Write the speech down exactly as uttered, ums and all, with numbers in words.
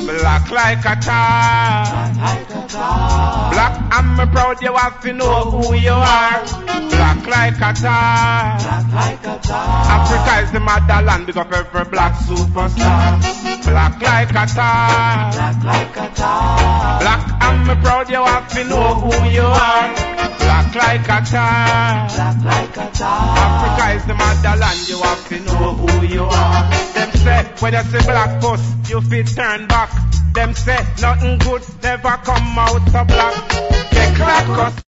Black like a tar. Black, I'm proud you have to know who you are. Black like a tar. Africa is the motherland, big up every black superstar. Black like a tar. Black, I'm proud you have to know who you are. Black like a tar. Africa is the motherland, you have to know who you are. Them say, when you see black bus, you fit turn back. Them say, nothing good never come out of black. They crack us.